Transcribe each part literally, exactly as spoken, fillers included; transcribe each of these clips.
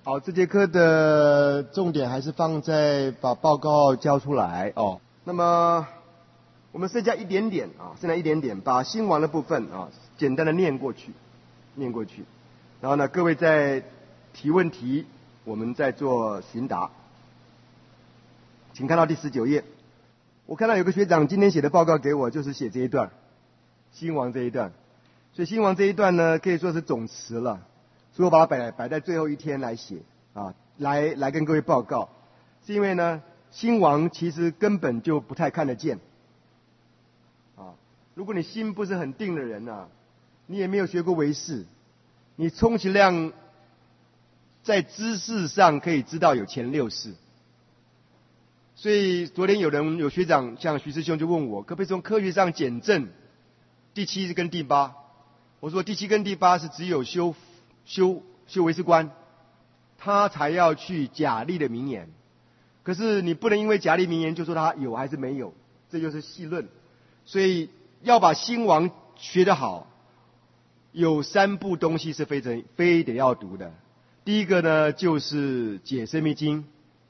好，这节课的重点还是放在把报告交出来哦。那么我们剩下一点点啊，剩下一点点，把新王的部分啊简单的念过去，念过去。然后呢，各位在提问题，我们再做询答。请看到第十九页。我看到有个学长今天写的报告给我，就是写这一段，新王这一段。所以新王这一段呢，可以说是总词了。所以我把它摆摆在最后一天来写啊，来来跟各位报告，是因为呢，新王其实根本就不太看得见啊。如果你心不是很定的人啊，你也没有学过唯识，你充其量在知识上可以知道有前六世。所以昨天有人有学长像徐师兄就问我，可不可以从科学上检证第七跟第八？我说第七跟第八是只有修。修修唯识观，他才要去假立的名言。可是你不能因为假立名言就说他有还是没有，这就是细论。所以要把新王学得好，有三部东西是非得非得要读的。第一个呢就是解深密经，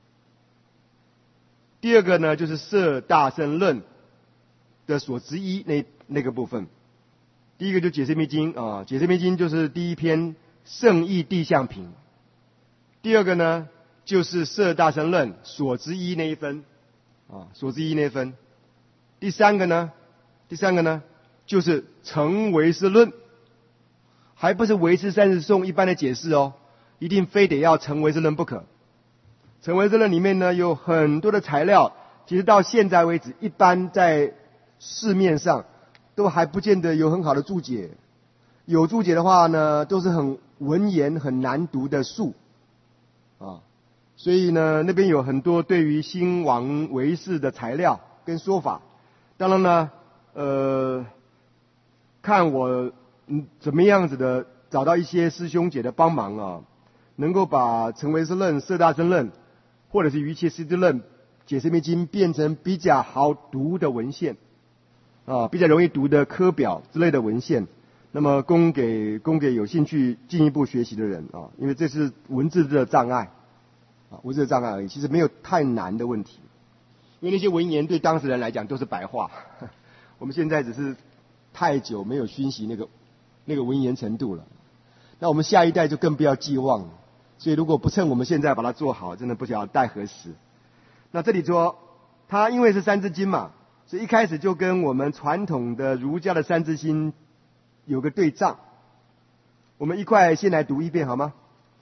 第二个呢就是摄大乘论的所执一那那个部分。第一个就解深密经啊，解深密经就是第一篇。圣义地相品，第二个呢就是摄大乘论所知一那一分啊，所知一那一分。第三个呢，第三个呢就是成唯识论，还不是唯识三十颂一般的解释哦，一定非得要成唯识论不可。成唯识论里面呢有很多的材料，其实到现在为止，一般在市面上都还不见得有很好的注解。有注解的话呢，都是很文言很难读的术啊，所以呢，那边有很多对于新王唯识的材料跟说法。当然呢，呃，看我嗯怎么样子的找到一些师兄姐的帮忙啊，能够把成唯识论、摄大乘论或者是瑜伽师地论、解深密经变成比较好读的文献啊，比较容易读的科表之类的文献。那么供给供给有兴趣进一步学习的人啊，因为这是文字的障碍啊，文字的障碍而已，其实没有太难的问题。因为那些文言对当事人来讲都是白话，我们现在只是太久没有熏习那个那个文言程度了。那我们下一代就更不要寄望了。所以如果不趁我们现在把它做好，真的不晓得待何时。那这里说，它因为是三字经嘛，所以一开始就跟我们传统的儒家的三字经有个对仗，我们一块先来读一遍好吗？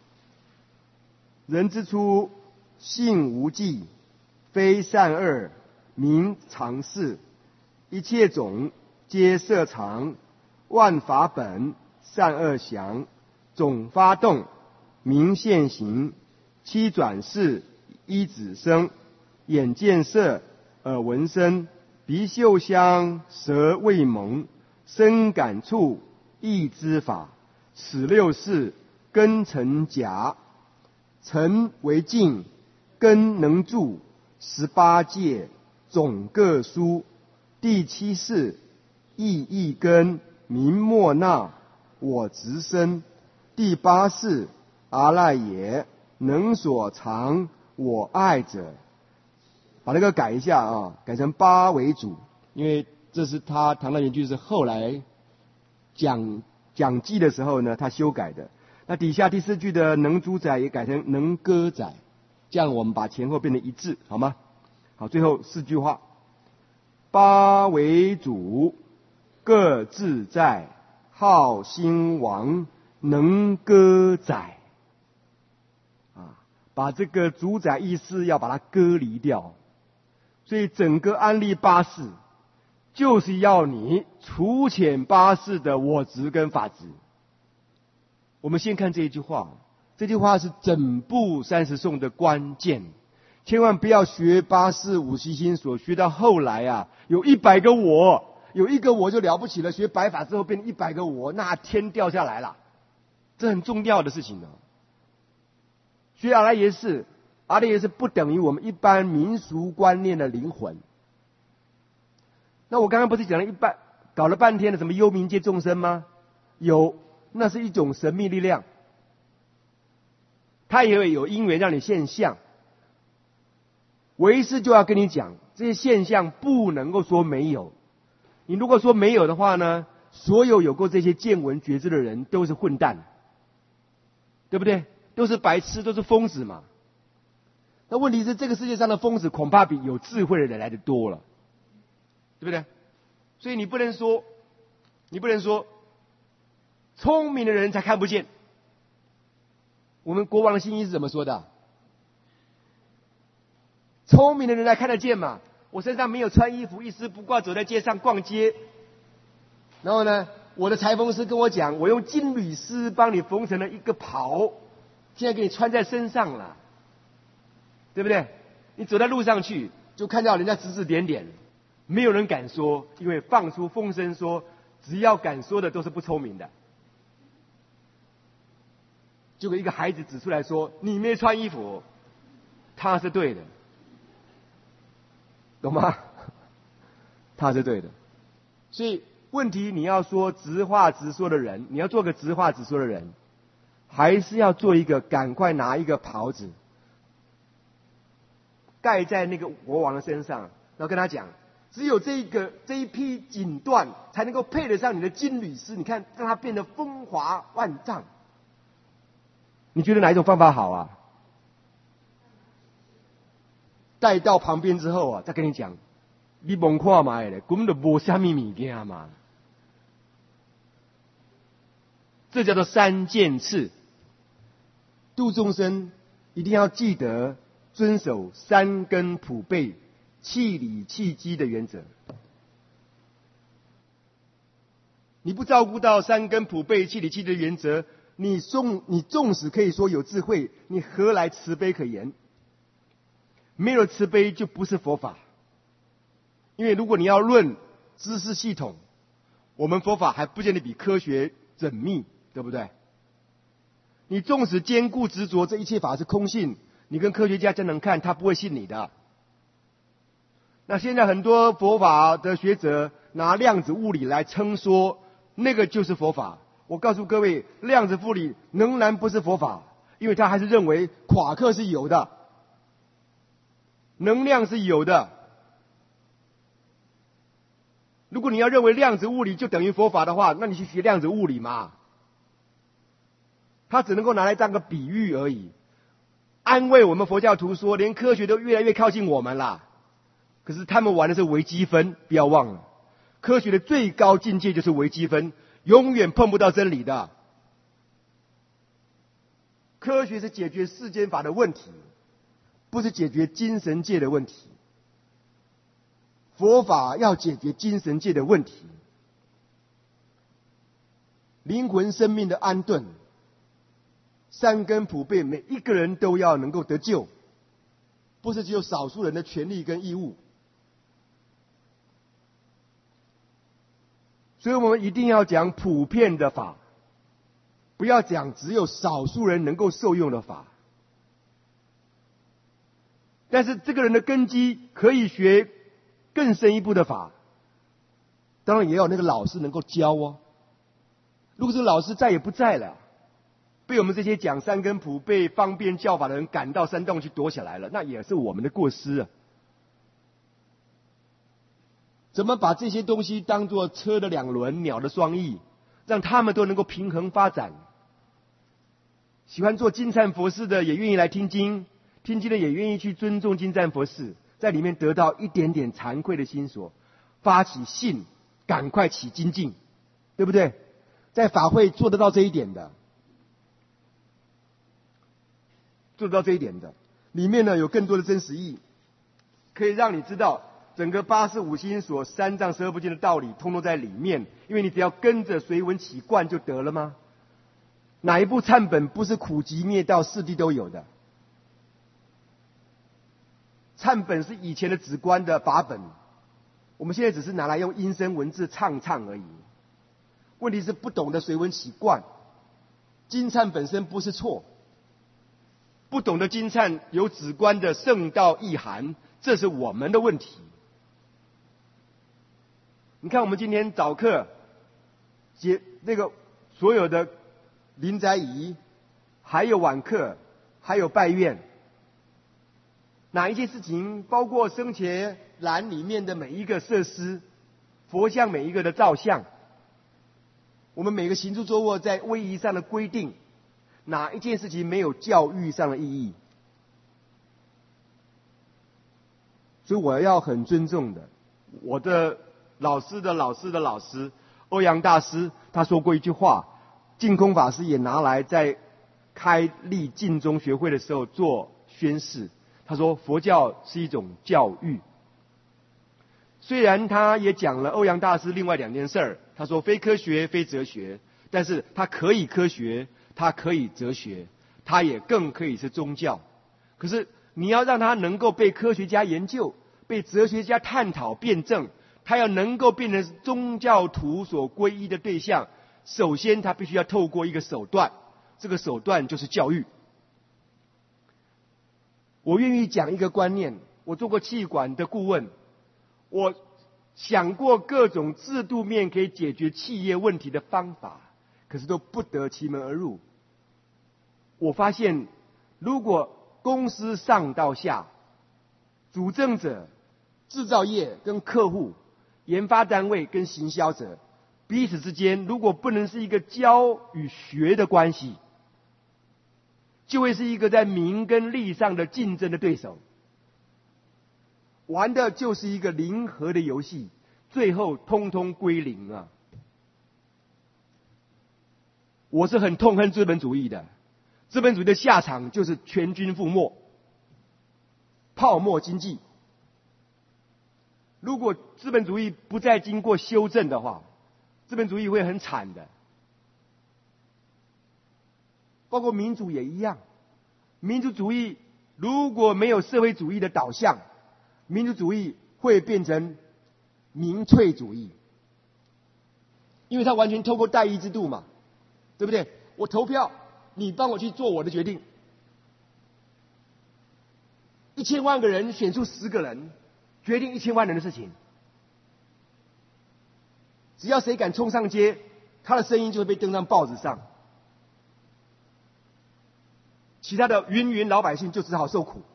人之初，性无忌，非善恶，名常事。一切种皆摄藏，万法本，善恶详。种发动，名现行。七转世，一子生。眼见色，耳闻声，鼻嗅香，舌味萌。身感触，意知法。此六事，根成甲。尘为镜，根能住。十八界，总各殊。第七世，意义根，名莫那。我执身。第八世，阿赖耶，能所藏。我爱者。把那个改一下啊，改成八为主，因为这是他唐代原句是后来讲讲记的时候呢，他修改的。那底下第四句的能主宰也改成能歌宰，这样我们把前后变成一致，好吗？好，最后四句话：八为主，各自在，好兴王，能歌宰。啊，把这个主宰意思要把它割离掉。所以整个安利八事就是要你除遣八事的我执跟法执。我们先看这一句话，这句话是整部三十颂的关键，千万不要学八事五习心所学到后来啊，有一百个我，有一个我就了不起了，学白法之后变成一百个我，那天掉下来了，这很重要的事情呢。学阿赖耶识，阿赖耶识不等于我们一般民俗观念的灵魂。那我刚刚不是讲了一半，搞了半天的什么幽冥界众生吗？有，那是一种神秘力量。 他也会有因缘让你现象。唯识就要跟你讲，这些现象不能够说没有。你如果说没有的话呢，所有有过这些见闻觉知的人都是混蛋，对不对？都是白痴，都是疯子嘛。那问题是，这个世界上的疯子恐怕比有智慧的人来的多了，对不对？所以你不能说，你不能说，聪明的人才看不见。我们国王的新衣是怎么说的？聪明的人才看得见嘛。我身上没有穿衣服，一丝不挂走在街上逛街，然后呢，我的裁缝师跟我讲，我用金缕丝帮你缝成了一个袍，现在给你穿在身上了，对不对？你走在路上去，就看到人家指指点点，没有人敢说，因为放出风声说，只要敢说的都是不聪明的。结果一个孩子指出来说，你没穿衣服，他是对的，懂吗？他是对的。所以问题，你要说直话直说的人，你要做个直话直说的人，还是要做一个赶快拿一个袍子盖在那个国王的身上，然后跟他讲，只有这一个这一批锦缎才能够配得上你的金缕丝，你看让它变得风华万丈。你觉得哪一种方法好啊？带到旁边之后啊，再跟你讲，你蒙看嘛的，根本就无虾米物件嘛。这叫做三件事。度众生一定要记得遵守三根普被、气理气机的原则。你不照顾到三根普被、气理气机的原则，你纵你纵使可以说有智慧，你何来慈悲可言？没有慈悲就不是佛法。因为如果你要论知识系统，我们佛法还不见得比科学缜密，对不对？你纵使坚固执着这一切法是空性，你跟科学家真能看，他不会信你的。那现在很多佛法的学者拿量子物理来称说，那个就是佛法。我告诉各位，量子物理仍然不是佛法，因为他还是认为夸克是有的，能量是有的。如果你要认为量子物理就等于佛法的话，那你去学量子物理嘛。它只能够拿来当个比喻而已，安慰我们佛教徒说，连科学都越来越靠近我们啦。可是他们玩的是微积分，不要忘了，科学的最高境界就是微积分，永远碰不到真理的。科学是解决世间法的问题，不是解决精神界的问题。佛法要解决精神界的问题，灵魂生命的安顿，三根普被，每一个人都要能够得救，不是只有少数人的权利跟义务。所以我们一定要讲普遍的法，不要讲只有少数人能够受用的法。但是这个人的根基可以学更深一步的法，当然也要那个老师能够教哦。如果这个老师再也不在了，被我们这些讲三根普被方便教法的人赶到山洞去躲起来了，那也是我们的过失啊。怎么把这些东西当作车的两轮，鸟的双翼，让他们都能够平衡发展？喜欢做金忏佛事的也愿意来听经，听经的也愿意去尊重金忏佛事，在里面得到一点点惭愧的心所，发起信，赶快起精进，对不对？在法会做得到这一点的，做得到这一点的，里面呢有更多的真实意，可以让你知道整个八十五心所、三藏十二部经的道理，通通在里面。因为你只要跟着随文起观就得了吗？哪一部忏本不是苦集灭道四谛都有的？忏本是以前的止观的法本，我们现在只是拿来用音声文字唱唱而已。问题是不懂得随文起观，经忏本身不是错，不懂得经忏有止观的圣道意涵，这是我们的问题。你看我们今天早课解那个所有的临斋仪，还有晚课， 还有拜愿。哪一件事情，包括生前栏里面的每一个设施，佛像每一个的造像，我们每个行住坐卧在位仪上的规定，哪一件事情没有教育上的意义？所以我要很尊重的，我的老师的老师的老师欧阳大师，他说过一句话，净空法师也拿来在开立净宗学会的时候做宣示。他说佛教是一种教育。虽然他也讲了欧阳大师另外两件事儿，他说非科学非哲学，但是他可以科学，他可以哲学，他也更可以是宗教。可是你要让他能够被科学家研究，被哲学家探讨辩证，他要能够变成宗教徒所皈依的对象，首先他必须要透过一个手段，这个手段就是教育。我愿意讲一个观念，我做过企管的顾问，我想过各种制度面可以解决企业问题的方法，可是都不得其门而入。我发现如果公司上到下，主政者、制造业跟客户、研发单位跟行销者彼此之间如果不能是一个教与学的关系，就会是一个在名跟利上的竞争的对手，玩的就是一个零和的游戏，最后通通归零啊！我是很痛恨资本主义的，资本主义的下场就是全军覆没，泡沫经济。如果资本主义不再经过修正的话，资本主义会很惨的。包括民主也一样，民主主义如果没有社会主义的导向，民主主义会变成民粹主义，因为它完全透过代议制度嘛，对不对？我投票，你帮我去做我的决定。一千万个人选出十个人，决定一千万人的事情。只要谁敢冲上街，他的声音就会被登上报纸上。其他的芸芸老百姓就只好受苦。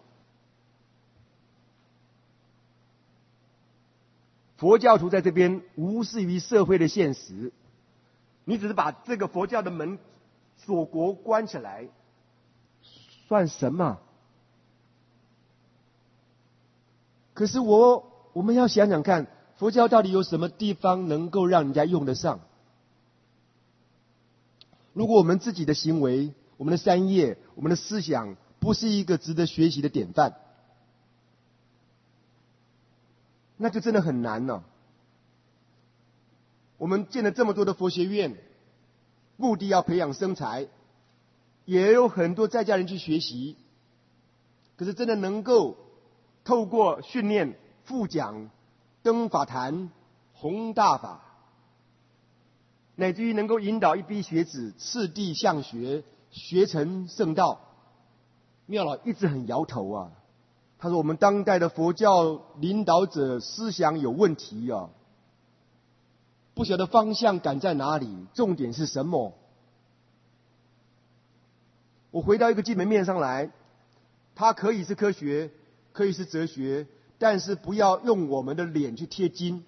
佛教徒在这边无视于社会的现实，你只是把这个佛教的门锁国关起来，算什么？可是我我们要想想看，佛教到底有什么地方能够让人家用得上？如果我们自己的行为，我们的三业，我们的思想不是一个值得学习的典范，那就真的很难了。我们建了这么多的佛学院，目的要培养生财，也有很多在家人去学习，可是真的能够透过训练、复讲、登法坛、弘大法，乃至于能够引导一批学子次第向学，学成圣道。妙老一直很摇头啊，他说我们当代的佛教领导者思想有问题啊，不晓得方向感在哪里，重点是什么？我回到一个基本面上来，它可以是科学，可以是哲学，但是不要用我们的脸去贴金。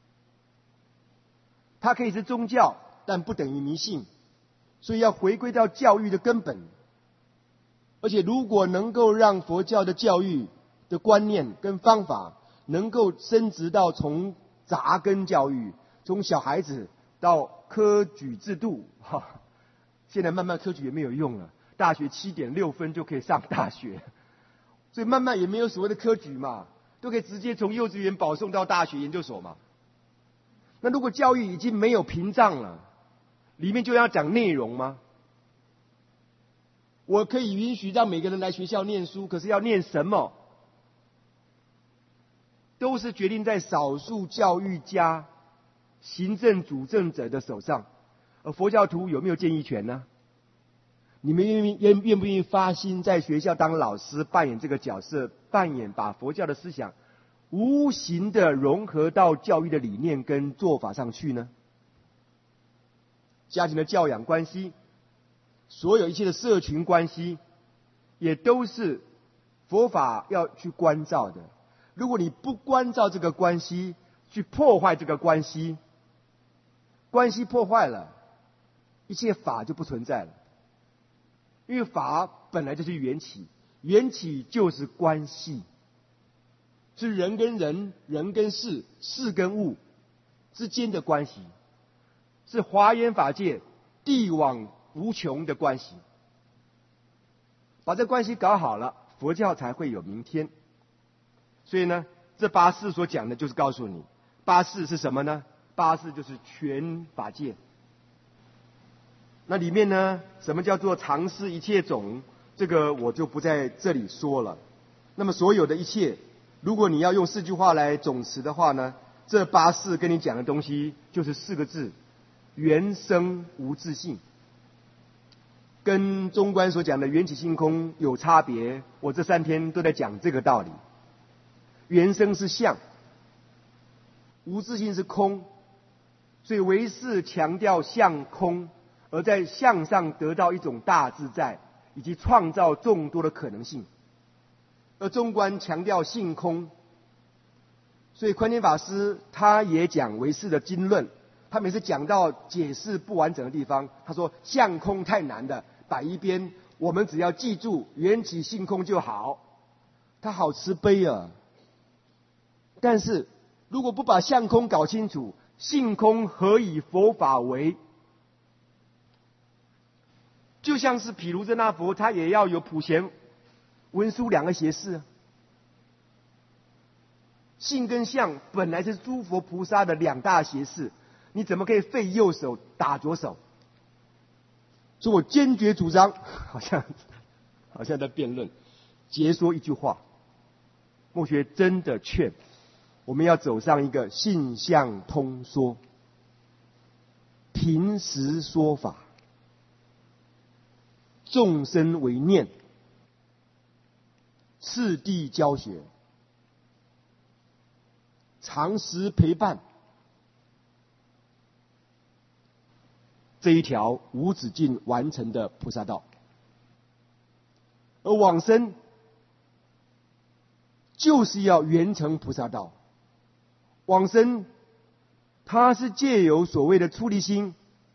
它可以是宗教，但不等于迷信，所以要回归到教育的根本。而且如果能够让佛教的教育的观念跟方法能够升值到从扎根教育，从小孩子到科举制度，哈，现在慢慢科举也没有用了，大学七点六分就可以上大学，所以慢慢也没有所谓的科举嘛，都可以直接从幼稚园保送到大学研究所嘛。那如果教育已经没有屏障了，里面就要讲内容吗？我可以允许让每个人来学校念书，可是要念什么？都是决定在少数教育家、行政主政者的手上。而佛教徒有没有建议权呢？你们愿意愿愿不愿意发心在学校当老师，扮演这个角色，扮演把佛教的思想无形的融合到教育的理念跟做法上去呢？家庭的教养关系，所有一切的社群关系， 也都是佛法要去关照的。如果你不关照这个关系，去破坏这个关系，关系破坏了，一切法就不存在了。因为法本来就是缘起，缘起就是关系，是人跟人、人跟事、事跟物之间的关系，是华严法界地往无穷的关系。把这关系搞好了，佛教才会有明天。所以呢，这八事所讲的就是告诉你，八事是什么呢？八事就是全法界。那里面呢，什么叫做常识一切种？这个我就不在这里说了。那么所有的一切，如果你要用四句话来总词的话呢，这八事跟你讲的东西就是四个字：缘生无自性。跟中观所讲的缘起性空有差别，我这三天都在讲这个道理。缘生是相，无自性是空，所以唯识强调相空，而在相上得到一种大自在，以及创造众多的可能性。而中观强调性空，所以宽谦法师他也讲唯识的经论，他每次讲到解释不完整的地方，他说相空太难的，摆一边，我们只要记住缘起性空就好。他好慈悲啊！但是如果不把相空搞清楚，性空何以佛法为？就像是毗卢遮那佛，他也要有普贤文殊两个胁侍啊。性跟相本来是诸佛菩萨的两大胁侍，你怎么可以废右手打左手？所以我坚决主张，好像好像在辩论，结说一句话，默学真的劝我们要走上一个性相通说，平时说法，众生为念，次第教学，常时陪伴，这一条无止境完成的菩萨道。而往生就是要圆成菩萨道。往生它是借由所谓的出离心，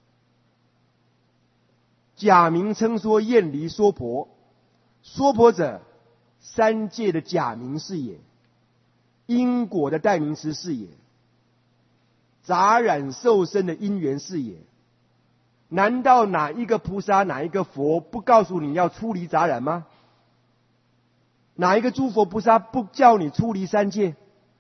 假名称说厌离娑婆，娑婆者三界的假名是也，因果的代名词是也，杂染受生的因缘是也。难道哪一个菩萨哪一个佛不告诉你要出离杂染吗？哪一个诸佛菩萨不叫你出离三界？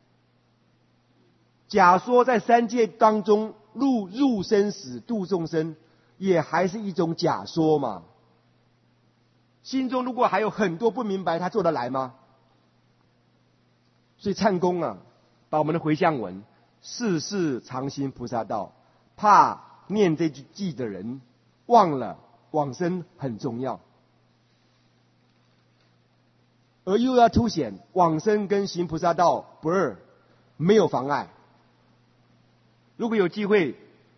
假说在三界当中入入生死度众生，也还是一种假说嘛。心中如果还有很多不明白，他做得来吗？所以忏公啊，把我们的回向文世世常行菩萨道，怕念这句偈的人忘了往生很重要，而又要凸显往生跟行菩萨道不二，没有妨碍。如果有机会，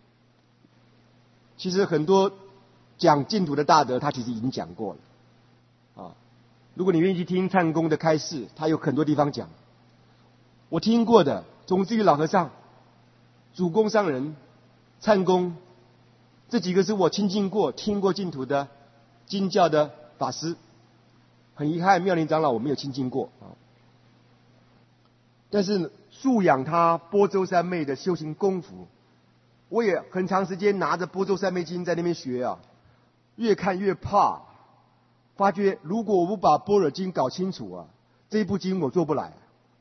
其实很多讲净土的大德他其实已经讲过了啊。如果你愿意去听忏公的开示，他有很多地方讲。我听过的种子与老和尚、主公上人、忏公，这几个是我亲近过听过净土的经教的法师。很遗憾妙龄长老我没有亲近过啊。但是素养他波州三昧的修行功夫，我也很长时间拿着波州三昧经在那边学啊，越看越怕，发觉如果我不把般若经搞清楚啊，这一部经我做不来，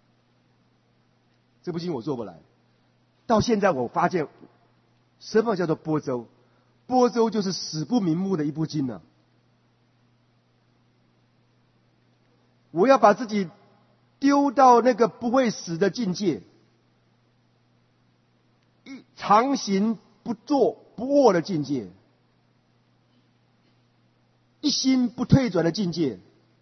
这部经我做不来。到现在我发现，什么叫做波州？波州就是死不瞑目的一部经呢、啊。我要把自己丢到那个不会死的境界，一常行不坐不卧的境界，一心不退转的境界，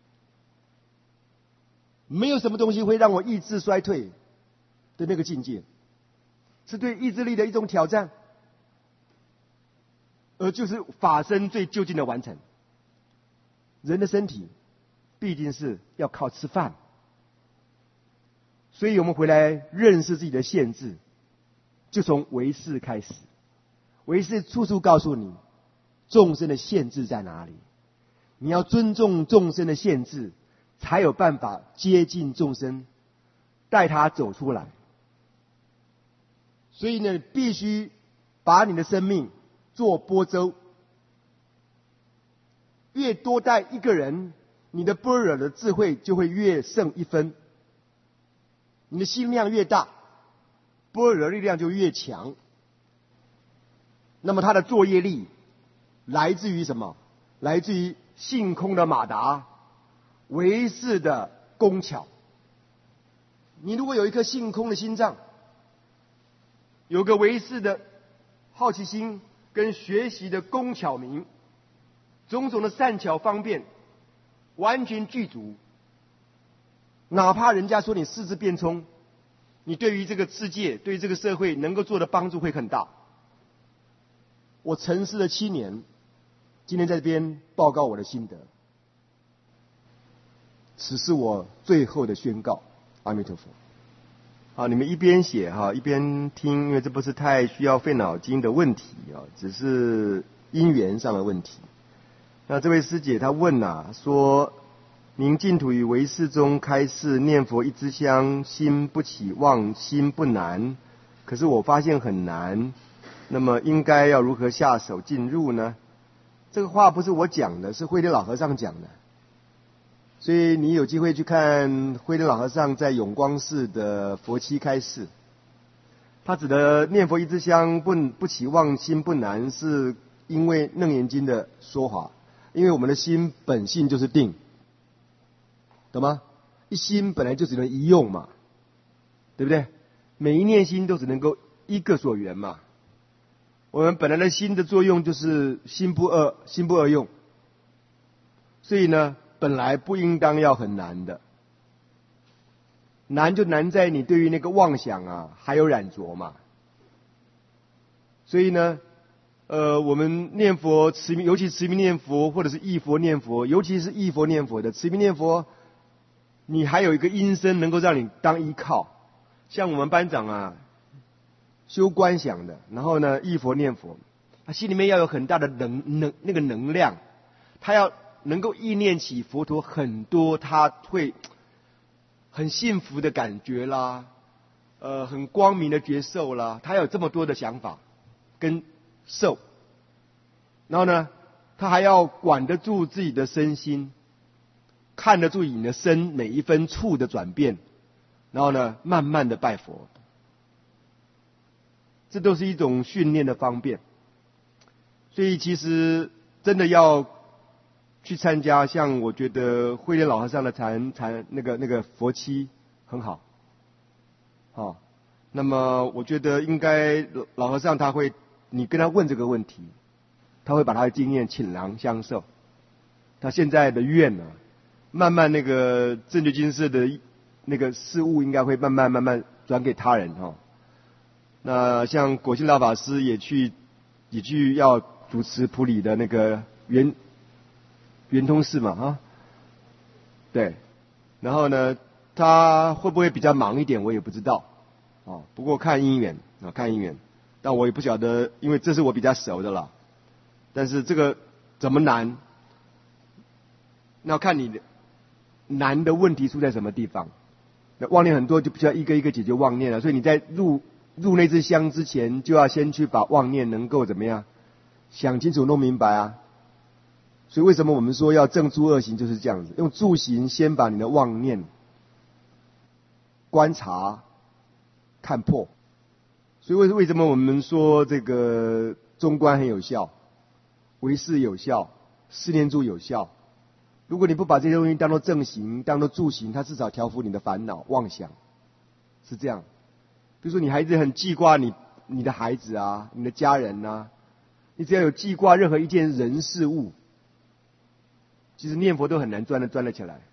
没有什么东西会让我意志衰退的那个境界，是对意志力的一种挑战，而就是法身最究竟的完成。人的身体毕竟是要靠吃饭。所以我们回来认识自己的限制，就从唯识开始。唯识处处告诉你众生的限制在哪里，你要尊重众生的限制，才有办法接近众生，带他走出来。所以呢，必须把你的生命做波舟，越多带一个人，你的般若的智慧就会越胜一分。你的心量越大，般若力量就越强。那么它的作业力来自于什么？来自于性空的马达，唯识的工巧。你如果有一颗性空的心脏，有个唯识的好奇心跟学习的工巧明，种种的善巧方便完全具足，哪怕人家说你四肢变聪，你对于这个世界，对于这个社会能够做的帮助会很大。我沉思了七年，今天在这边报告我的心得，此是我最后的宣告。阿弥陀佛。好，你们一边写哈，一边听，因为这不是太需要费脑筋的问题啊，只是因缘上的问题。那这位师姐她问啊，说您净土与唯识中开示念佛一支香，心不起妄心不难，可是我发现很难，那么应该要如何下手进入呢？这个话不是我讲的，是慧能老和尚讲的。所以你有机会去看慧能老和尚在永光寺的佛七开示，他指的念佛一支香不不起妄心不难，是因为楞严经的说法，因为我们的心本性就是定，懂吗？一心本来就只能一用嘛，对不对？每一念心都只能够一个所缘嘛。我们本来的心的作用就是心不二，心不二用，所以呢，本来不应当要很难的，难就难在你对于那个妄想啊还有染着嘛。所以呢，呃，我们念佛持名，尤其持名念佛或者是忆佛念佛，尤其是忆佛念佛的持名念佛，你还有一个因身能够让你当依靠。像我们班长啊，修观想的，然后呢忆佛念佛，他心里面要有很大的能能那个能量，他要能够意念起佛陀很多，他会很幸福的感觉啦，呃，很光明的觉受啦，他有这么多的想法跟受，然后呢，他还要管得住自己的身心，看得住你的身每一分处的转变，然后呢，慢慢的拜佛，这都是一种训练的方便。所以其实真的要去参加，像我觉得慧能老和尚的禅禅那个那个佛七很好，好、哦，那么我觉得应该老和尚他会，你跟他问这个问题，他会把他的经验倾囊相授。他现在的愿呢、啊，慢慢那个正觉金舍的那个事物应该会慢慢慢慢转给他人哈、哦。那像果信老法师也去也去要主持普里的那个圆圆通寺嘛啊，对，然后呢，他会不会比较忙一点，我也不知道，哦，不过看因缘啊，看因缘，但我也不晓得，因为这是我比较熟的了。但是这个怎么难？那要看你的难的问题出在什么地方。那妄念很多，就必须要一个一个解决妄念了。所以你在入入那支香之前，就要先去把妄念能够怎么样想清楚、弄明白啊。所以为什么我们说要正诸恶行，就是这样子，用助行先把你的妄念观察看破。所以为为什么我们说这个中观很有效，唯识有效，四念住有效？如果你不把这些东西当作正行，当作助行，它至少调伏你的烦恼妄想，是这样。比如说你孩子很记挂你你的孩子啊，你的家人啊，你只要有记挂任何一件人事物，其实念佛都很难钻得钻得起来。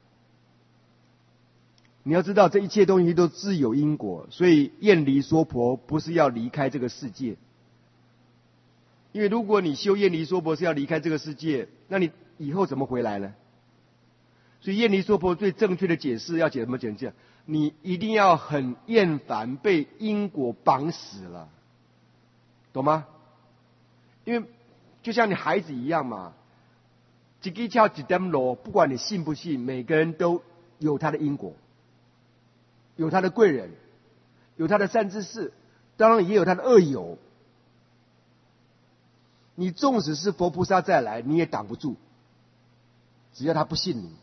你要知道这一切东西都自有因果，所以厌离娑婆不是要离开这个世界。因为如果你修厌离娑婆是要离开这个世界，那你以后怎么回来呢？ 所以厌离娑婆最正确的解释要解什么解释？你一定要很厌烦被因果绑死了，懂吗？因为就像你孩子一样嘛，一支跳一点路，不管你信不信，每个人都有他的因果，有他的贵人，有他的善知识，当然也有他的恶友。你纵使是佛菩萨再来，你也挡不住，只要他不信你，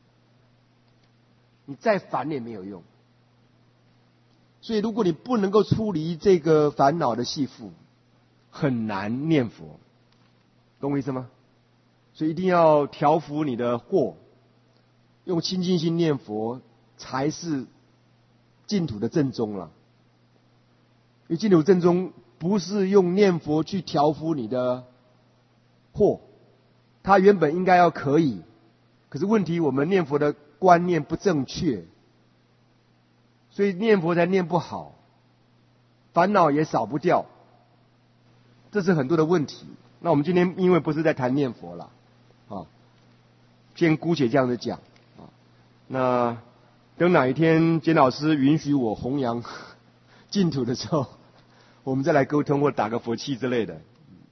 你再烦也没有用。所以如果你不能够出离这个烦恼的系缚，很难念佛，懂我意思吗？所以一定要调伏你的惑，用清净心念佛才是净土的正宗了。因为净土正宗不是用念佛去调伏你的惑，它原本应该要可以，可是问题我们念佛的观念不正确，所以念佛才念不好，烦恼也少不掉，这是很多的问题。那我们今天因为不是在谈念佛了，啊，先姑且这样子讲啊。那等哪一天简老师允许我弘扬净土的时候，我们再来沟通或打个佛气之类的。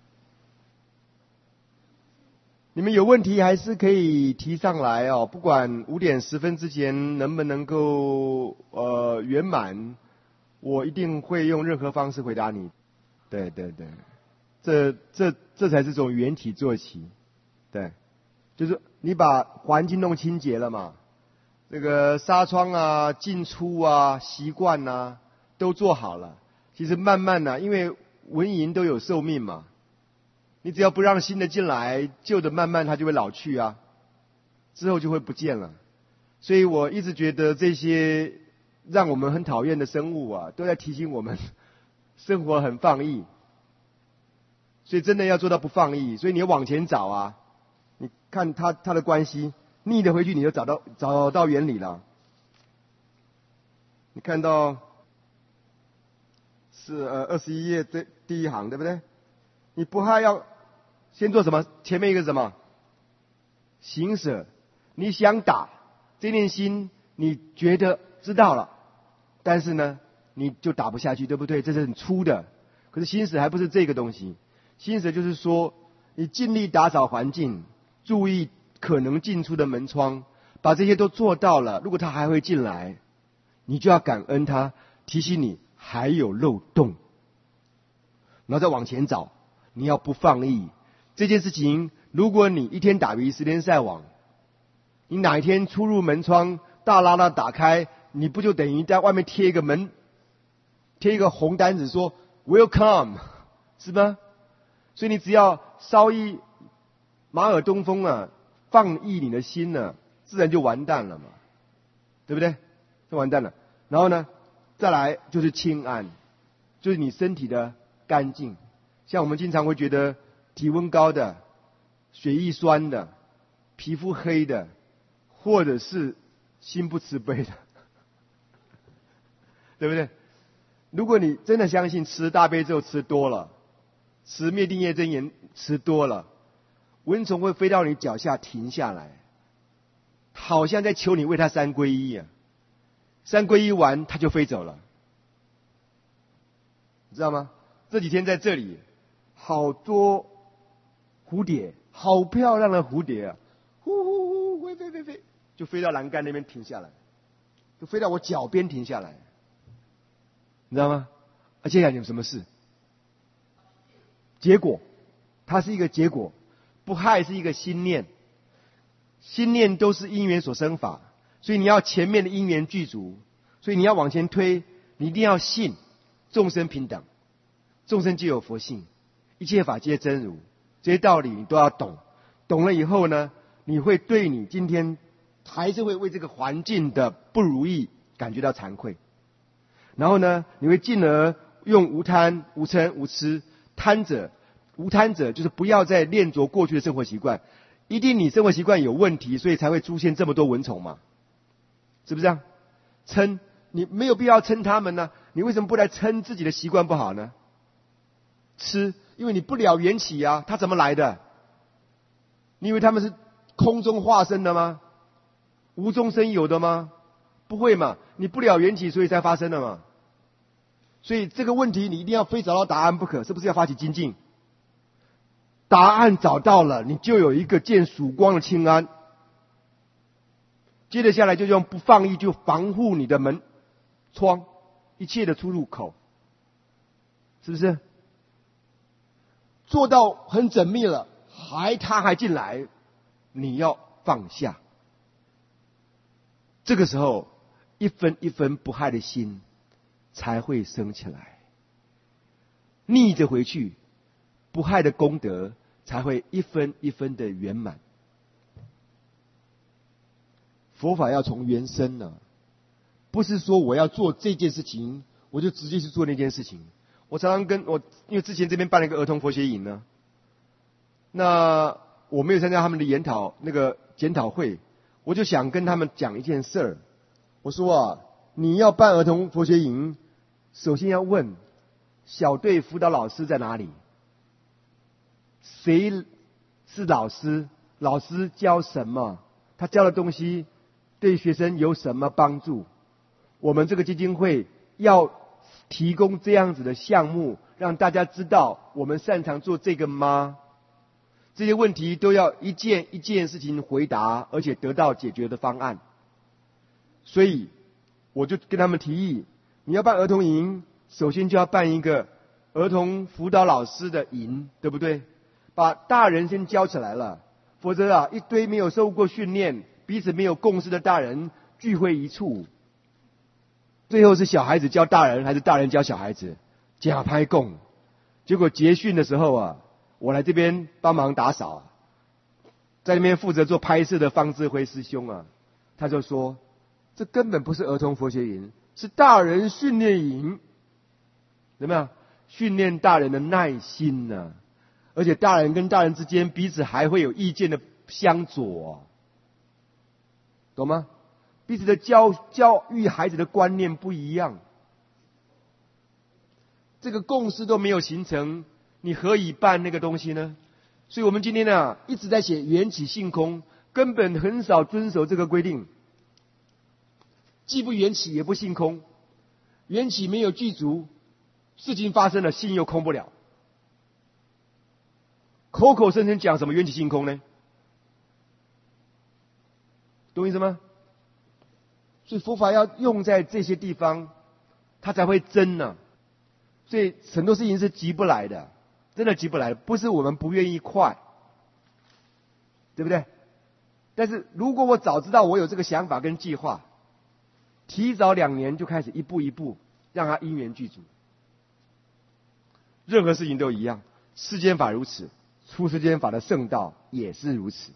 你们有问题还是可以提上来哦，不管五点十分之前能不能够呃圆满，我一定会用任何方式回答你。对对对，这这这才是从原体做起。对，就是你把环境弄清洁了嘛，这个纱窗啊、进出啊、习惯啊都做好了。其实慢慢的、啊，因为文银都有寿命嘛。你只要不让新的进来，旧的慢慢它就会老去啊，之后就会不见了。所以我一直觉得这些让我们很讨厌的生物啊，都在提醒我们生活很放逸。所以真的要做到不放逸，所以你要往前找啊。你看它它的关系，逆的回去你就找到找到原理了。你看到是呃二十一页这第一行对不对？你不害要先做什么？前面一个什么？行舍。你想打这念心，你觉得知道了，但是呢，你就打不下去，对不对？这是很粗的。可是行舍还不是这个东西。行舍就是说，你尽力打扫环境，注意可能进出的门窗，把这些都做到了。如果他还会进来，你就要感恩他，提醒你还有漏洞，然后再往前找。你要不放逸这件事情，如果你一天打鱼十天晒网，你哪一天出入门窗大拉拉打开，你不就等于在外面贴一个门，贴一个红单子说 Welcome， 是吧？所以你只要稍一马耳东风啊，放逸你的心呢、啊，自然就完蛋了嘛，对不对？就完蛋了。然后呢，再来就是清安，就是你身体的干净。像我们经常会觉得体温高的、血液酸的、皮肤黑的，或者是心不慈悲的，对不对？如果你真的相信吃大悲咒吃多了，吃灭定业真言吃多了，蚊虫会飞到你脚下停下来，好像在求你为它三皈依啊。三皈依完，它就飞走了，你知道吗？这几天在这里。好多蝴蝶，好漂亮的蝴蝶啊！呼呼呼，飞飞飞飞，就飞到栏杆那边停下来，就飞到我脚边停下来，你知道吗？而接下来有什么事？结果，它是一个结果，不害是一个心念，心念都是因缘所生法，所以你要前面的因缘具足，所以你要往前推，你一定要信众生平等，众生皆有佛性。一切法皆真如，这些道理你都要懂。懂了以后呢，你会对你今天还是会为这个环境的不如意感觉到惭愧。然后呢，你会进而用无贪、无嗔、无痴。贪者，无贪者就是不要再恋着过去的生活习惯。一定你生活习惯有问题，所以才会出现这么多蚊虫嘛，是不是这样？嗔，你没有必要嗔他们呢，你为什么不来嗔自己的习惯不好呢？吃，因为你不了缘起啊，它怎么来的？你以为他们是空中化身的吗？ 无中生有的吗？不会嘛，你不了缘起，所以才发生的嘛。所以这个问题你一定要非找到答案不可，是不是要发起精进？答案找到了，你就有一个见曙光的清安。接着下来就用不放逸，就防护你的门窗，一切的出入口，是不是？做到很缜密了，还他还进来，你要放下。这个时候，一分一分不害的心才会升起来，逆着回去，不害的功德才会一分一分的圆满。佛法要从缘生呢，不是说我要做这件事情，我就直接去做那件事情。我常常跟我，因为之前这边办了一个儿童佛学营呢，那我没有参加他们的研讨那个检讨会，我就想跟他们讲一件事儿。我说啊，你要办儿童佛学营，首先要问小队辅导老师在哪里？谁是老师？老师教什么？他教的东西对学生有什么帮助？我们这个基金会要提供这样子的项目，让大家知道我们擅长做这个吗？这些问题都要一件一件事情回答，而且得到解决的方案。所以我就跟他们提议，你要办儿童营，首先就要办一个儿童辅导老师的营，对不对？把大人先教起来了，否则啊，一堆没有受过训练、彼此没有共识的大人聚会一处，最后是小孩子教大人，还是大人教小孩子？假拍供。结果结训的时候啊，我来这边帮忙打扫，在那边负责做拍摄的方志辉师兄啊，他就说，这根本不是儿童佛学营，是大人训练营。怎么样？训练大人的耐心呢、啊？而且大人跟大人之间彼此还会有意见的相左，懂吗？彼此的教教育孩子的观念不一样，这个共识都没有形成，你何以办那个东西呢？所以我们今天呢一直在写缘起性空，根本很少遵守这个规定，既不缘起也不性空，缘起没有具足，事情发生了，性又空不了。口口声声讲什么缘起性空呢？懂意思吗？所以佛法要用在这些地方，它才会真呢、啊。所以很多事情是急不来的，真的急不来的，不是我们不愿意快，对不对？但是如果我早知道我有这个想法跟计划，提早两年就开始一步一步让它因缘具足。任何事情都一样，世间法如此，出世间法的圣道也是如此。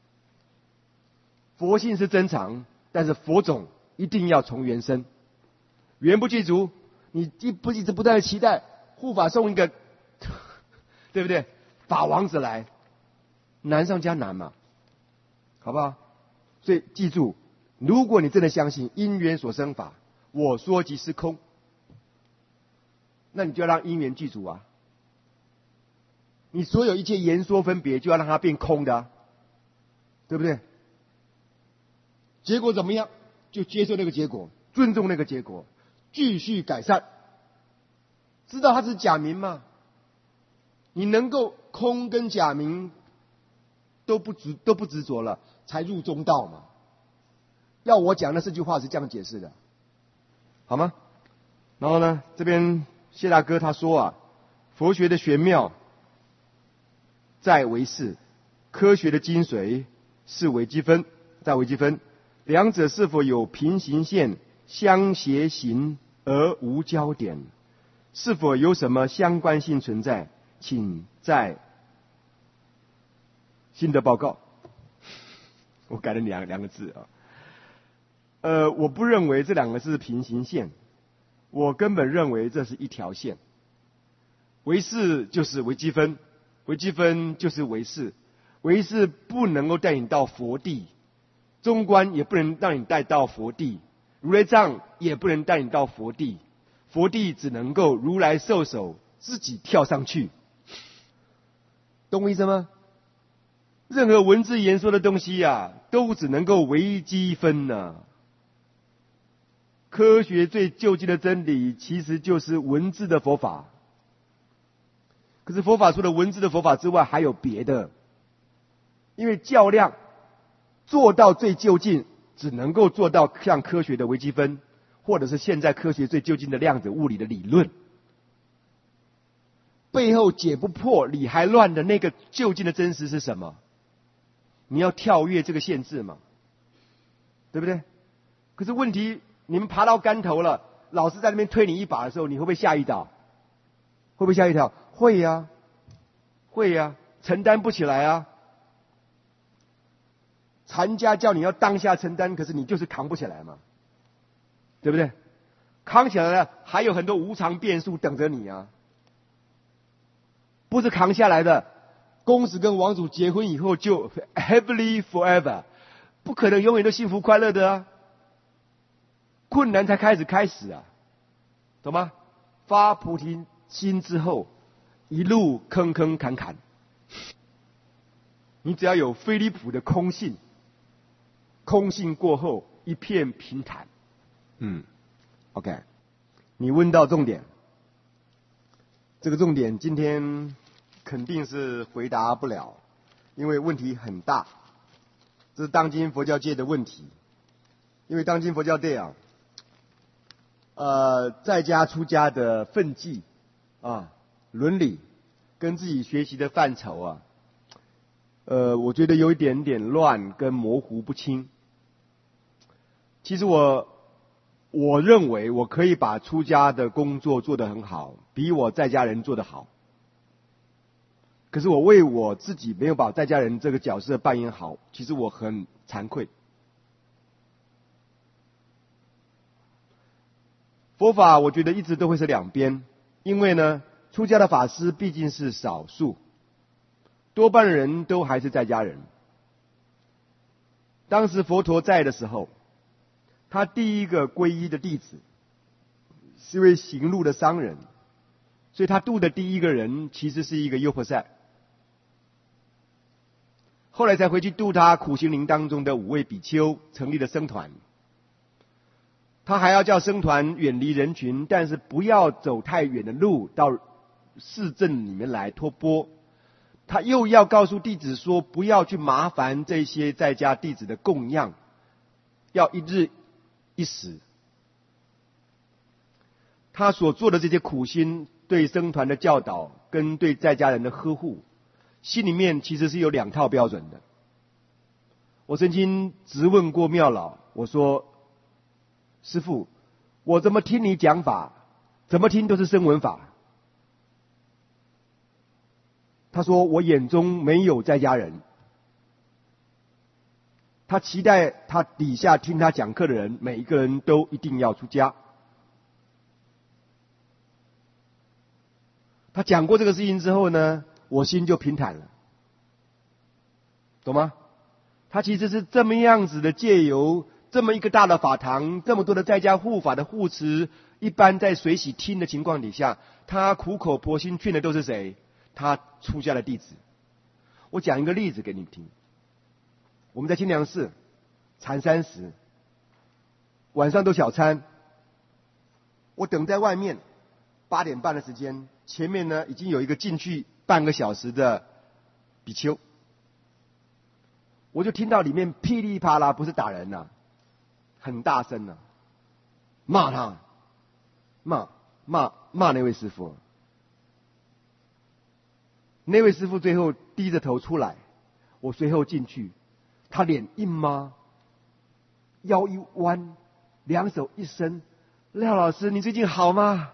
佛性是真常，但是佛种一定要从缘生，缘不具足，你一不一直不断的期待护法送一个，对不对？法王子来，难上加难嘛，好不好？所以记住，如果你真的相信因缘所生法，我说即是空，那你就要让因缘具足啊。你所有一切言说分别，就要让它变空的、啊，对不对？结果怎么样？就接受那个结果，尊重那个结果，继续改善。知道它是假名吗？你能够空跟假名都不执都不执着了，才入中道嘛。要我讲的这句话是这样解释的，好吗？然后呢，这边谢大哥他说啊，佛学的玄妙在唯识，科学的精髓是微积分，在微积分，两者是否有平行线相斜行而无交点？是否有什么相关性存在？请在心得报告。我改了两两个字啊。呃，我不认为这两个是平行线，我根本认为这是一条线。唯识就是微积分，微积分就是唯识，唯识不能够带你到佛地，中观也不能让你带到佛地，如来藏也不能带你到佛地，佛地只能够如来授手自己跳上去，懂我意思吗？ 任何文字言说的东西啊，都只能够微积分呢、啊。科学最究竟的真理，其实就是文字的佛法。可是佛法除了文字的佛法之外，还有别的。因为较量做到最究竟，只能够做到像科学的微积分，或者是现在科学最究竟的量子物理的理论。背后解不破、理还乱的那个究竟的真实是什么？你要跳跃这个限制嘛，对不对？可是问题，你们爬到竿头了，老师在那边推你一把的时候，你会不会吓一跳？会不会吓一跳？会呀、啊，会呀、啊，承担不起来啊。禅家叫你要当下承担，可是你就是扛不起来嘛，对不对？扛起来了，还有很多无常变数等着你啊。不是扛下来的，公子跟王主结婚以后就 happily forever， 不可能永远都幸福快乐的啊。困难才开始开始啊，懂吗？发菩提心之后，一路坑坑坎坎。你只要有飞利浦的空性，空性过后一片平坦。嗯 ，OK， 你问到重点。这个重点今天肯定是回答不了，因为问题很大，这是当今佛教界的问题。因为当今佛教界啊，呃，在家出家的分际啊，伦理跟自己学习的范畴啊，呃，我觉得有一点点乱跟模糊不清。其实我。我认为我可以把出家的工作做得很好，比我在家人做得好。可是我为我自己没有把在家人这个角色扮演好，其实我很惭愧。佛法我觉得一直都会是两边，因为呢，出家的法师毕竟是少数，多半的人都还是在家人。当时佛陀在的时候，他第一个皈依的弟子是一位行路的商人，所以他度的第一个人其实是一个优婆塞。后来才回去度他苦行林当中的五位比丘，成立了僧团。他还要叫僧团远离人群，但是不要走太远的路到市镇里面来托钵。他又要告诉弟子说，不要去麻烦这些在家弟子的供养，要一日一时。他所做的这些苦心，对僧团的教导跟对在家人的呵护，心里面其实是有两套标准的。我曾经质问过妙老，我说：师父，我怎么听你讲法，怎么听都是声闻法。他说我眼中没有在家人。他期待他底下听他讲课的人，每一个人都一定要出家。他讲过这个事情之后呢，我心就平坦了，懂吗？他其实是这么样子的，借由这么一个大的法堂，这么多的在家护法的护持，一般在随喜听的情况底下，他苦口婆心劝的都是谁？他出家的弟子。我讲一个例子给你们听。我们在清凉寺禅三十，晚上都小餐，我等在外面，八点半的时间，前面呢已经有一个进去半个小时的比丘，我就听到里面噼里啪啦，不是打人呐、啊，很大声呐、啊，骂他，骂骂骂那位师父，那位师父最后低着头出来，我随后进去。他脸一抹，腰一弯，两手一伸，廖老师，你最近好吗？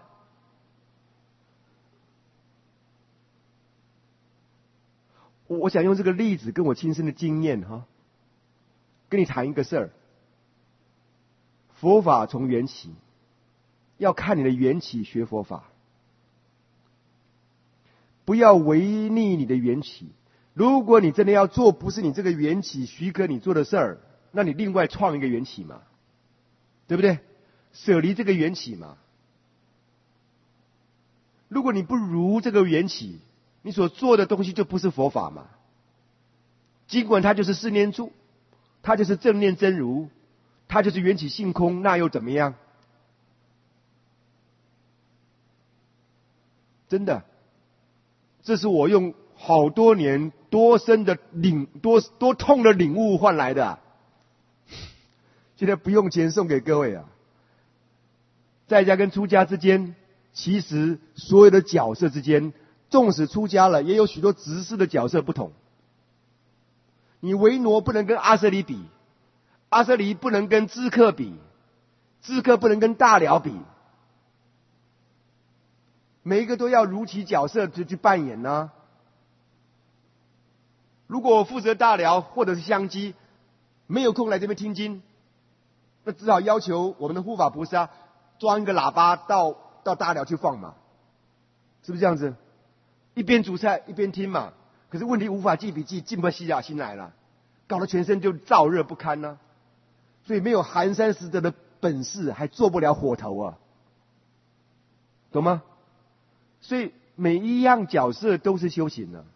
我我想用这个例子跟我亲身的经验哈，跟你谈一个事儿。佛法从缘起，要看你的缘起学佛法，不要违逆你的缘起。如果你真的要做不是你这个缘起许可你做的事儿，那你另外创一个缘起嘛，对不对？舍离这个缘起嘛。如果你不如这个缘起，你所做的东西就不是佛法嘛。 尽管他就是四念处，他就是正念真如，他就是缘起性空，那又怎么样？真的，这是我用好多年多深的领多多痛的领悟换来的、啊。现在不用钱送给各位啊。在家跟出家之间，其实所有的角色之间，纵使出家了，也有许多执事的角色不同。你维罗不能跟阿舍离比，阿舍离不能跟知客比，知客不能跟大寮比。每一个都要如其角色就去扮演呢、啊。如果我负责大寮或者是香积，没有空来这边听经，那只好要求我们的护法菩萨装一个喇叭到到大寮去放嘛，是不是这样子？一边煮菜一边听嘛。可是问题无法记笔记，静不下心来了，搞得全身就燥热不堪呢、啊。所以没有寒山拾得的本事，还做不了火头啊，懂吗？所以每一样角色都是修行的。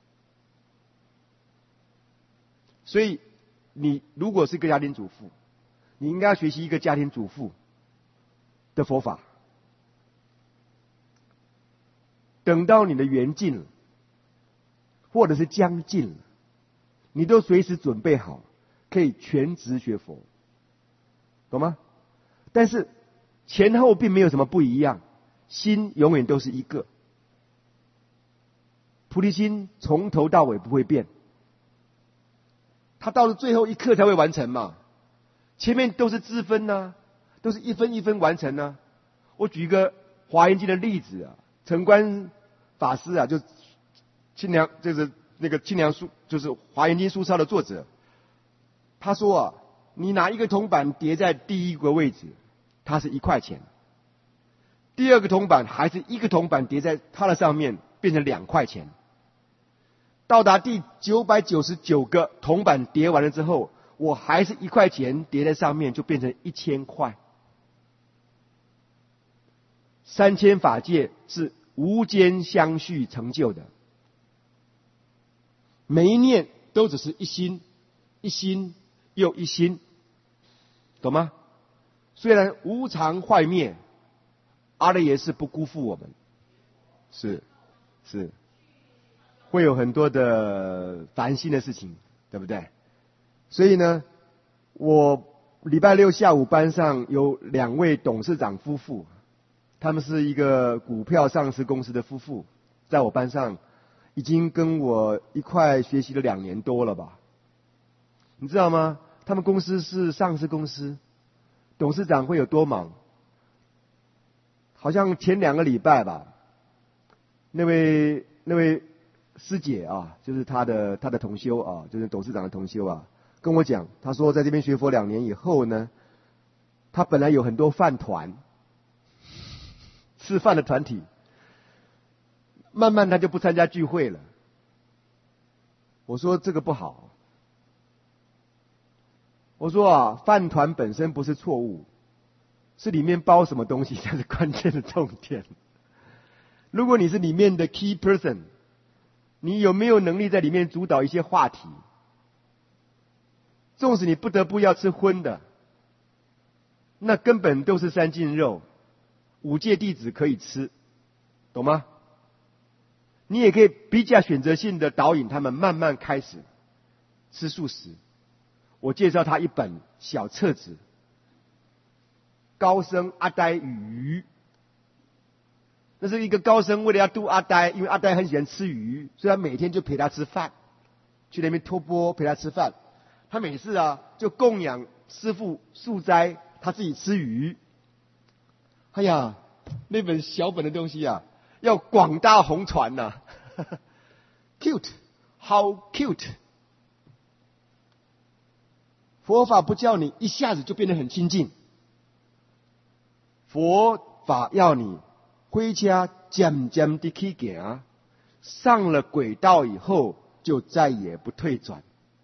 所以你如果是一个家庭主妇，你应该要学习一个家庭主妇的佛法。等到你的缘尽了，或者是将尽了，你都随时准备好，可以全职学佛，懂吗？但是前后并没有什么不一样，心永远都是一个。菩提心从头到尾不会变，它到了最后一刻才会完成嘛。前面都是支分啊，都是一分一分完成啊。我举一个华严经的例子啊，澄观法师啊，就清凉，就是那个清凉书，就是华严经书抄的作者，他说啊，你拿一个铜板叠在第一个位置，它是一块钱。第二个铜板还是一个铜板叠在它的上面，变成两块钱。到达第九百九十九个铜板叠完了之后，我还是一块钱叠在上面，就变成一千块。三千法界是无间相续成就的，每一念都只是一心，一心又一心，懂吗？虽然无常坏灭，阿赖耶识不辜负我们，是是，会有很多的烦心的事情，对不对？所以呢，我礼拜六下午班上有两位董事长夫妇，他们是一个股票上市公司的夫妇，在我班上已经跟我一块学习了两年多了吧。你知道吗？他们公司是上市公司，董事长会有多忙？好像前两个礼拜吧，那位那位师姐啊，就是他的他的同修啊，就是董事长的同修啊，跟我讲，他说在这边学佛两年以后呢，他本来有很多饭团，吃饭的团体，慢慢他就不参加聚会了。我说这个不好，我说啊，饭团本身不是错误，是里面包什么东西才是关键的重点。如果你是里面的 key person， 你有没有能力在里面主导一些话题？纵使你不得不要吃荤的，那根本都是三净肉，五戒弟子可以吃，懂吗？你也可以比较选择性的导引他们慢慢开始吃素食。我介绍他一本小册子，高僧阿呆与鱼。那是一个高僧为了要度阿呆，因为阿呆很喜欢吃鱼，所以他每天就陪他吃饭，去那边托钵陪他吃饭。他每次啊就供养师父素斋，他自己吃鱼。哎呀，那本小本的东西啊，要广大红传呐、啊、，cute， how cute。佛法不叫你一下子就变得很亲近，佛法要你回家渐渐地去行，上了轨道以后就再也不退转。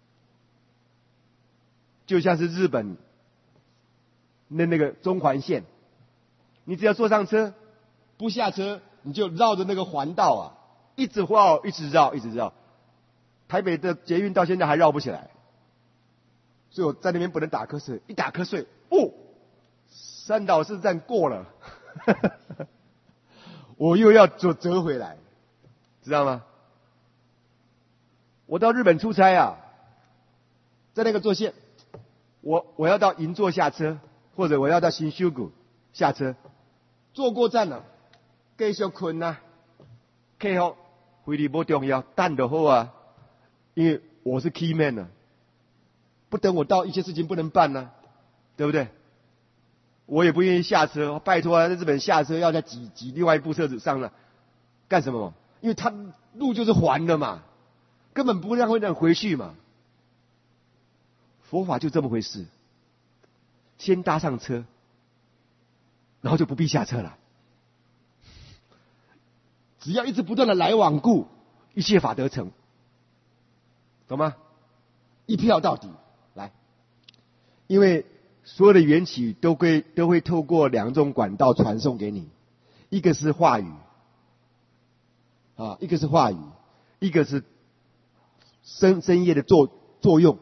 就像是日本那那个中环线，你只要坐上车，不下车，你就绕着那个环道啊，一直绕，一直绕，一直绕， 台北的捷运到现在还绕不起来，所以我在那边不能打瞌睡，一打瞌睡，哦，三岛市站过了，我又要折折回来，知道吗？我到日本出差啊，在那个坐线，我我要到银座下车，或者我要到新宿谷下车，坐过站了，继续困啊，客户非你不重要，等就好啊，因为我是 key man 啊，不等我到一些事情不能办啊，对不对？我也不愿意下车，拜托啊，在日本下车要再挤挤另外一部车子上了，干什么？因为他路就是环的嘛，根本不让会让回去嘛。佛法就这么回事，先搭上车，然后就不必下车了。只要一直不断的来往故，一切法得成，懂吗？一票到底，来，因为所有的缘起都会都会透过两种管道传送给你，一个是话语，啊，一个是话语，一个是深深夜的作作用，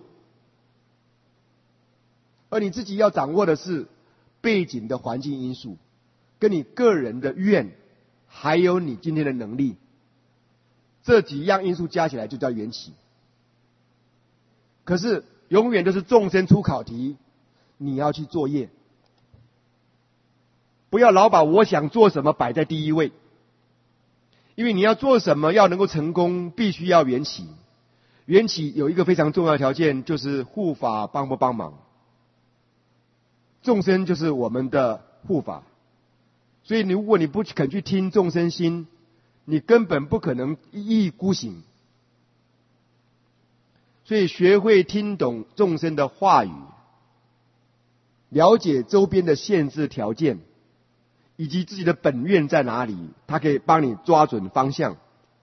而你自己要掌握的是背景的环境因素，跟你个人的愿，还有你今天的能力，这几样因素加起来就叫缘起。可是永远都是众生出考题，你要去作业，不要老把我想做什么摆在第一位，因为你要做什么要能够成功，必须要缘起。缘起有一个非常重要的条件，就是护法帮不帮忙。众生就是我们的护法，所以如果你不肯去听众生心，你根本不可能一意孤行。所以学会听懂众生的话语，了解周边的限制条件，以及自己的本愿在哪里，它可以帮你抓准方向。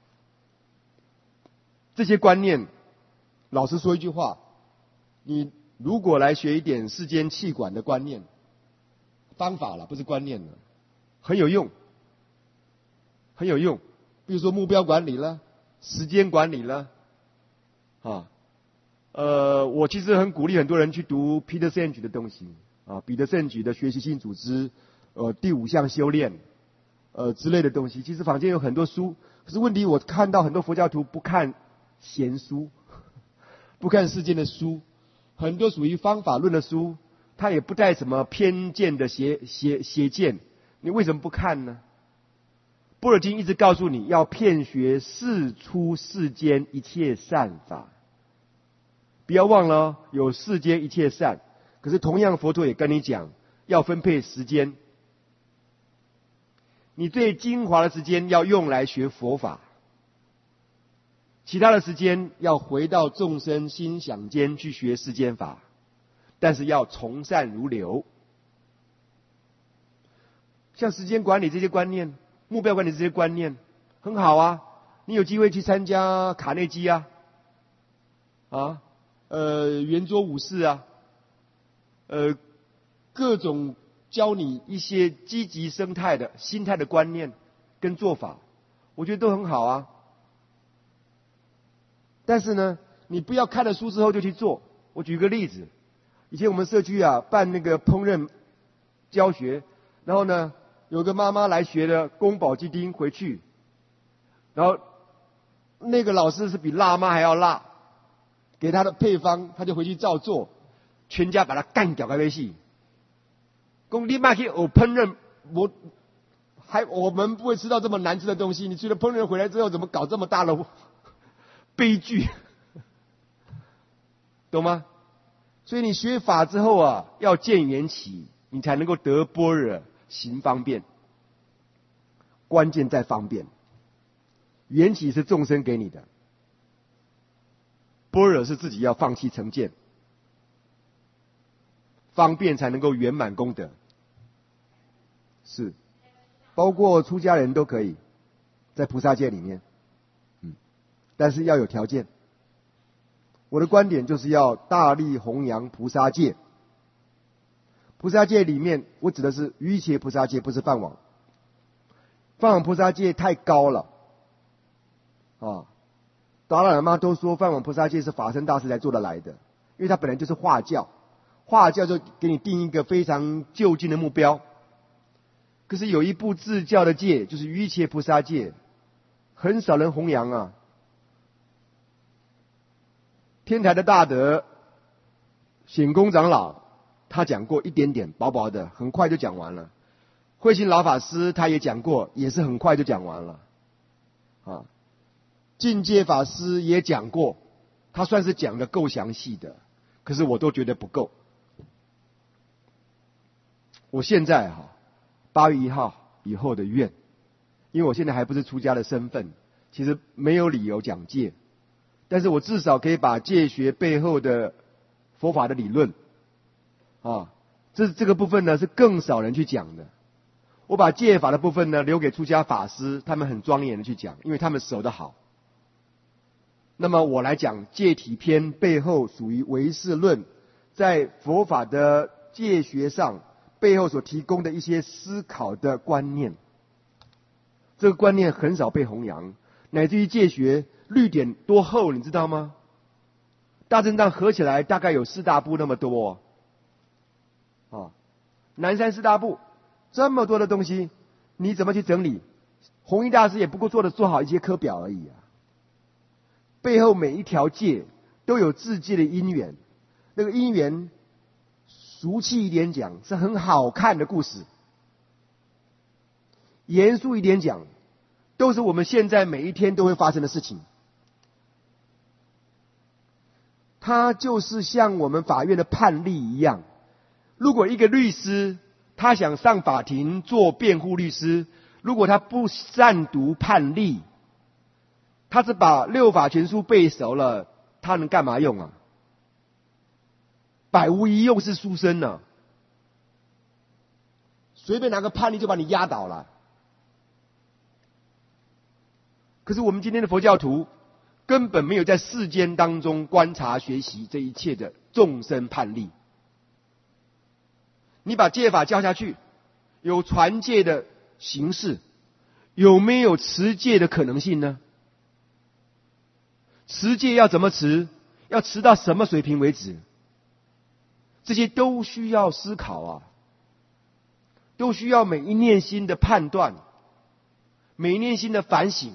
这些观念，老实说一句话，你如果来学一点世间气管的观念方法了，不是观念了，很有用，很有用。比如说目标管理了，时间管理了，啊，呃，我其实很鼓励很多人去读 Peter Senge 的东西啊，彼得圣举的学习性组织，呃，第五项修炼，呃之类的东西。其实坊间有很多书，可是问题我看到很多佛教徒不看闲书，不看世间的书，很多属于方法论的书，它也不带什么偏见的邪邪邪见，你为什么不看呢？般若经一直告诉你要遍学世出世间一切善法，不要忘了有世间一切善，可是同样佛陀也跟你讲要分配时间，你最精华的时间要用来学佛法，其他的时间要回到众生心想间去学世间法，但是要从善如流。像时间管理这些观念，目标管理这些观念很好啊，你有机会去参加卡内基啊，啊，呃，圆桌武士啊，呃，各种教你一些积极生态的心态的观念跟做法，我觉得都很好啊。但是呢，你不要看了书之后就去做。我举个例子，以前我们社区啊办那个烹饪教学，然后呢有个妈妈来学的宫保鸡丁回去，然后那个老师是比辣妈还要辣，给他的配方他就回去照做，全家把他干掉个微戏。公立麦去学烹饪，我还我们不会吃到这么难吃的东西，你去了烹饪回来之后怎么搞这么大的悲剧，懂吗？所以你学法之后啊，要见缘起，你才能够得般若行方便。关键在方便，缘起是众生给你的，般若是自己要放弃成见，方便才能够圆满功德。是，包括出家人都可以，在菩萨界里面。但是要有条件。我的观点就是要大力弘扬菩萨戒。菩萨戒里面，我指的是瑜伽菩萨戒，不是梵网。梵网菩萨戒太高了，啊， 达赖喇嘛都说梵网菩萨戒是法身大师才做得来的，因为他本来就是化教，化教就给你定一个非常就近的目标。可是有一部自教的戒，就是瑜伽菩萨戒，很少人弘扬啊。天台的大德显公长老他讲过一点点，薄薄的，很快就讲完了。慧心老法师他也讲过，也是很快就讲完了。啊，境界法师也讲过，他算是讲的够详细的，可是我都觉得不够。我现在哈，八月一号以后的愿，因为我现在还不是出家的身份，其实没有理由讲戒，但是我至少可以把戒学背后的佛法的理论，啊，这这个部分呢是更少人去讲的。我把戒法的部分呢留给出家法师，他们很庄严的去讲，因为他们守得好。那么我来讲戒体篇背后属于唯识论，在佛法的戒学上背后所提供的一些思考的观念，这个观念很少被弘扬，乃至于戒学律典多厚，你知道吗？大正藏合起来大概有四大部那么多，啊，南山四大部这么多的东西，你怎么去整理？弘一大师也不过做的做好一些科表而已啊。背后每一条戒都有自戒的因缘，那个因缘俗气一点讲是很好看的故事，严肃一点讲都是我们现在每一天都会发生的事情。它就是像我们法院的判例一样，如果一个律师他想上法庭做辩护律师，如果他不善读判例，他只把六法全书背熟了，他能干嘛用啊？百无一用是书生呢、啊，随便拿个判例就把你压倒了。可是我们今天的佛教徒根本没有在世间当中观察学习这一切的众生判例。你把戒法教下去，有传戒的形式，有没有持戒的可能性呢？持戒要怎么持？要持到什么水平为止？这些都需要思考啊，都需要每一念心的判断，每一念心的反省。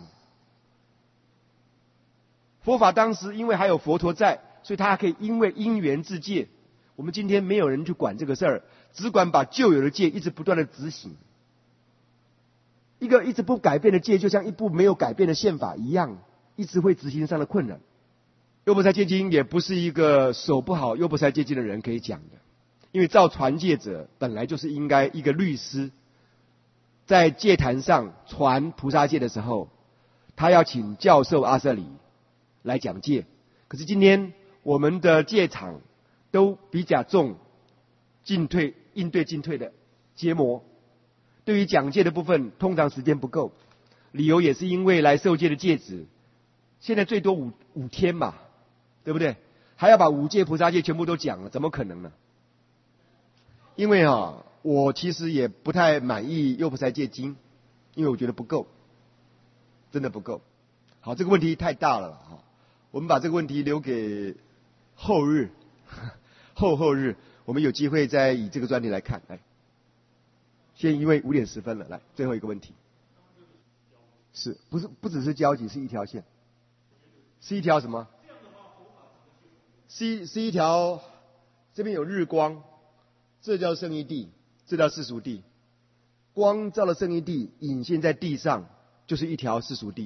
佛法当时因为还有佛陀在，所以他还可以因为因缘自戒。我们今天没有人去管这个事儿，只管把旧有的戒一直不断的执行。一个一直不改变的戒，就像一部没有改变的宪法一样，一直会执行上的困难。优婆塞戒经也不是一个守不好优婆塞戒经的人可以讲的，因为照传戒者本来就是应该一个律师，在戒坛上传菩萨戒的时候，他要请教授阿舍里来讲戒。可是今天我们的戒场都比较重进退应对进退的结魔，对于讲戒的部分通常时间不够，理由也是因为来受戒的戒子现在最多五五天嘛，对不对？还要把五戒菩萨戒全部都讲了，怎么可能呢？因为啊，我其实也不太满意优婆塞戒经，因为我觉得不够，真的不够。好，这个问题太大了哈，我们把这个问题留给后日，后后日我们有机会再以这个专题来看。来，先因为五点十分了，来最后一个问题，是不是不只是交集，是一条线，是一条什么？是一是一条，这边有日光，这叫圣义地，这叫世俗地。光照了圣义地，隐现在地上，就是一条世俗地。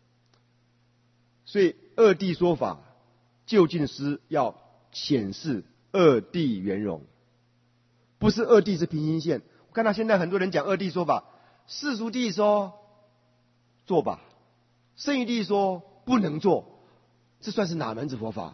所以二谛说法，究竟是要显示二谛圆融，不是二谛是平行线。我看到现在很多人讲二谛说法，世俗谛说做吧，圣义谛说不能做，这算是哪门子佛法？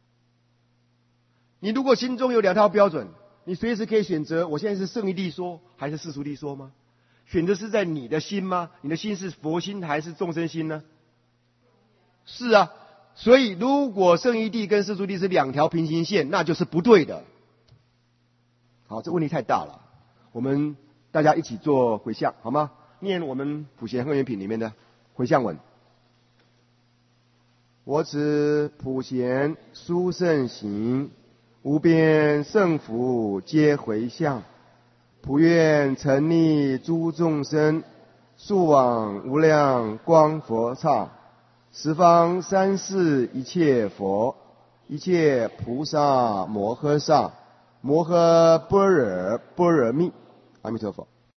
你如果心中有两套标准，你随时可以选择，我现在是圣义谛说还是世俗谛说吗？选择是在你的心吗？你的心是佛心还是众生心呢？是啊，所以如果圣义谛跟世俗谛是两条平行线，那就是不对的。好，这问题太大了，我们大家一起做回向好吗？念我们普贤恒愿品里面的回向文。 我此普贤殊胜行，无边胜福皆回向，普愿沉溺诸众生，速往无量光佛刹，十方三世一切佛，一切菩萨摩诃萨，摩诃般若波罗蜜。阿弥陀佛。